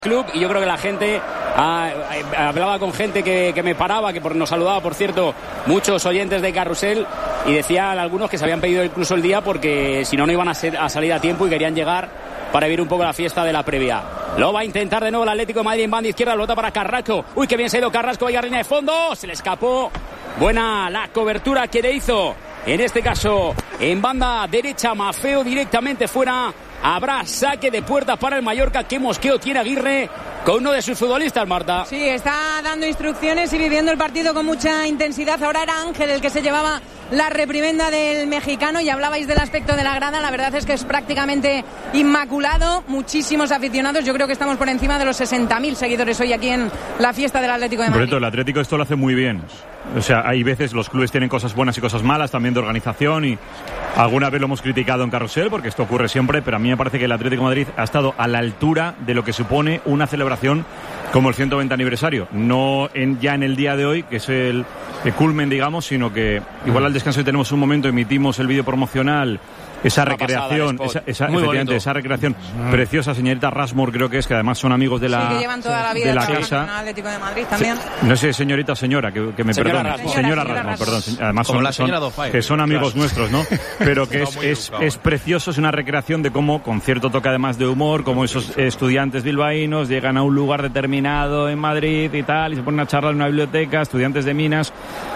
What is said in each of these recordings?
club, y yo creo que la gente hablaba con gente que me paraba, que nos saludaba, por cierto, muchos oyentes de Carrusel, y decían algunos que se habían pedido incluso el día porque si no iban a salir a tiempo y querían llegar para vivir un poco la fiesta de la previa. Lo va a intentar de nuevo el Atlético de Madrid en banda izquierda, pelota para Carrasco. Uy, qué bien se ha ido Carrasco, vaya línea de fondo, se le escapó. Buena la cobertura que le hizo, en este caso en banda derecha, Mafeo directamente fuera. Habrá saque de puerta para el Mallorca. Qué mosqueo tiene Aguirre con uno de sus futbolistas, Marta. Sí, está dando instrucciones y viviendo el partido con mucha intensidad. Ahora era Ángel el que se llevaba la reprimenda del mexicano, y hablabais del aspecto de la grada. La verdad es que es prácticamente inmaculado, muchísimos aficionados. Yo creo que estamos por encima de los 60.000 seguidores hoy aquí en la fiesta del Atlético de Madrid. Por cierto, el Atlético esto lo hace muy bien. O sea, hay veces los clubes tienen cosas buenas y cosas malas, también de organización, y alguna vez lo hemos criticado en Carrusel porque esto ocurre siempre, pero a mí me parece que el Atlético de Madrid ha estado a la altura de lo que supone una celebración como el 120 aniversario. No ya en el día de hoy, que es el culmen, digamos, sino que igual al descanso tenemos un momento, emitimos el vídeo promocional, esa recreación, efectivamente, esa recreación preciosa, señorita Rasmor, creo que es, que además son amigos de la, que llevan toda la vida de la casa. En el Atlético de Madrid también. No sé, señorita o señora, que me perdone. Señora Rasmor, perdón. Además son amigos nuestros, ¿no? Pero que es precioso, es una recreación de cómo, con cierto toque además de humor, como esos estudiantes bilbaínos llegan a un lugar determinado en Madrid y tal, y se ponen a charlar en una biblioteca, estudiantes de Minas.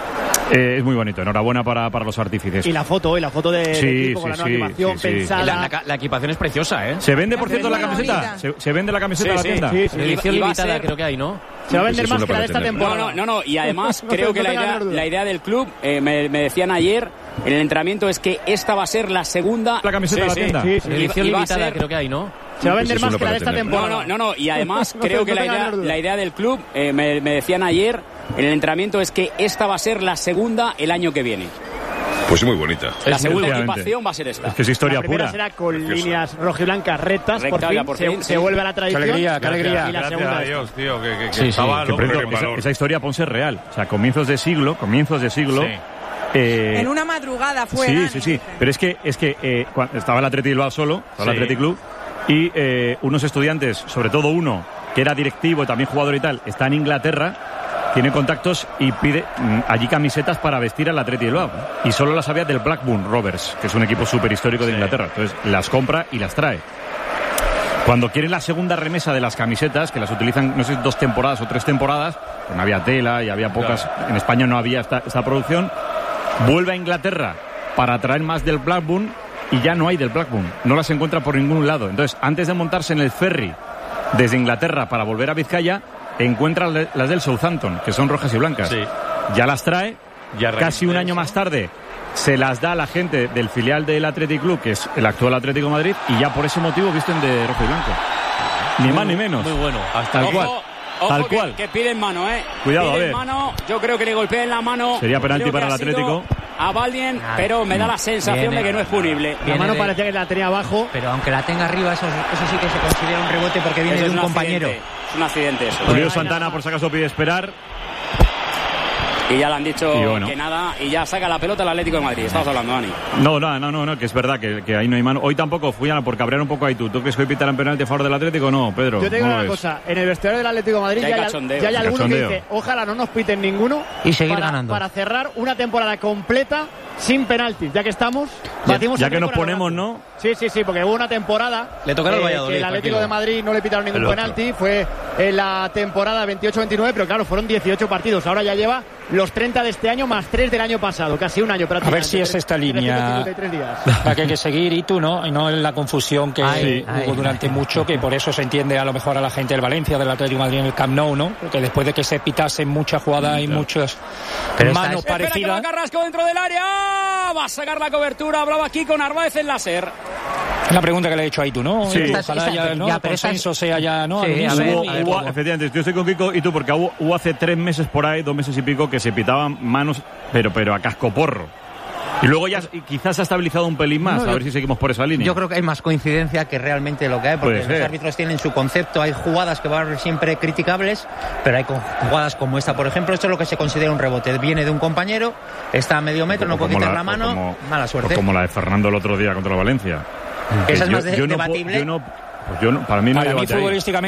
Es muy bonito, enhorabuena para los artífices. Y la foto del equipo con la nueva animación pensada. La equipación es preciosa, ¿eh? ¿Se vende, por cierto, la camiseta? ¿Se vende la camiseta en la tienda? Sí. Edición limitada creo que hay, ¿no? Se va a vender más que la de esta temporada. No, y además creo que la idea del club, me decían ayer, en el entrenamiento, es que esta va a ser la segunda... ¿La camiseta de la tienda? Sí. Edición limitada creo que hay, ¿no? Se va a vender más que la de esta temporada. No, y además creo que la idea del club, me decían ayer, en el entrenamiento, es que esta va a ser la segunda el año que viene. Pues muy bonita. La segunda equipación va a ser esta. Es que es historia pura. La primera será con líneas rojiblancas rectas, por fin se vuelve a la tradición. Qué alegría. Y la segunda Dios, tío, esa historia, Ponce, es real. O sea, comienzos de siglo. En una madrugada fue. Sí. Pero es que estaba el Athletic Bilbao solo, estaba el Athletic Club, y unos estudiantes, sobre todo uno que era directivo y también jugador y tal, está en Inglaterra, tiene contactos y pide allí camisetas para vestir al Athletic Bilbao, y solo las había del Blackburn Rovers, que es un equipo súper histórico de Inglaterra. Entonces las compra y las trae. Cuando quieren la segunda remesa de las camisetas, que las utilizan, no sé, 2 temporadas o 3 temporadas, no había tela y había pocas, en España no había esta producción, vuelve a Inglaterra para traer más del Blackburn, y ya no hay del Blackburn, no las encuentra por ningún lado. Entonces, antes de montarse en el ferry desde Inglaterra para volver a Vizcaya, encuentra las del Southampton, que son rojas y blancas. Sí. Ya las trae, casi un año más tarde se las da a la gente del filial del Athletic Club, que es el actual Atlético de Madrid, y ya por ese motivo visten de rojo y blanco. Ni más ni menos. Muy bueno. Tal cual. Que piden mano, Cuidado, piden a ver. Mano, yo creo que le golpeen la mano. Sería penalti para el Atlético. A Baldien, pero me da la sensación de que no es punible. La mano parecía que la tenía abajo. Pero aunque la tenga arriba, eso sí que se considera un rebote porque viene de un compañero. Es un accidente eso. Julio Santana, por si acaso, pide esperar. Y ya le han dicho que nada, y ya saca la pelota el Atlético de Madrid. Estamos hablando, Dani. No, que es verdad que ahí no hay mano. Hoy tampoco fui por cabrear un poco ahí tú. ¿Tú crees que hoy pitarán penalti a favor del Atlético? No, Pedro. Yo te digo una cosa, en el vestuario del Atlético de Madrid ya hay alguno que dice, ojalá no nos piten ninguno y seguir ganando. Para cerrar una temporada completa sin penaltis, ya que estamos. Ya que nos ponemos, ¿no? Sí, porque hubo una temporada le tocaron al Valladolid, que el Atlético de Madrid no le pitaron ningún penalti, fue en la temporada 28-29, pero claro, fueron 18 partidos. Ahora ya lleva los 30 de este año más 3 del año pasado, casi un año prácticamente. A ver si es esta línea la que hay que seguir, y tú no en la confusión que hubo durante mucho, que por eso se entiende a lo mejor a la gente del Valencia, del Atlético de Madrid en el Camp Nou, ¿no? Porque después de que se pitasen muchas jugadas y muchas manos parecidas. Espera que va Carrasco dentro del área, va a sacar la cobertura, hablaba aquí con Narváez en láser. Es la pregunta que le he hecho ahí tú, ¿no? Sí. Ojalá el consenso sea ya, ¿no? Sí, hubo, efectivamente, yo estoy con Kiko y tú, porque hubo hace 3 meses por ahí, 2 meses y pico, que se pitaban manos, pero a cascoporro. Y luego ya quizás se ha estabilizado un pelín más, a ver si seguimos por esa línea. Yo creo que hay más coincidencia que realmente lo que hay, porque los árbitros tienen su concepto. Hay jugadas que van a ser siempre criticables, pero hay jugadas como esta, por ejemplo. Esto es lo que se considera un rebote. Viene de un compañero, está a medio metro, no puede quitar la mano, mala suerte. Como la de Fernando el otro día contra la Valencia. Esa es más debatible. Para mí no hay debate ahí.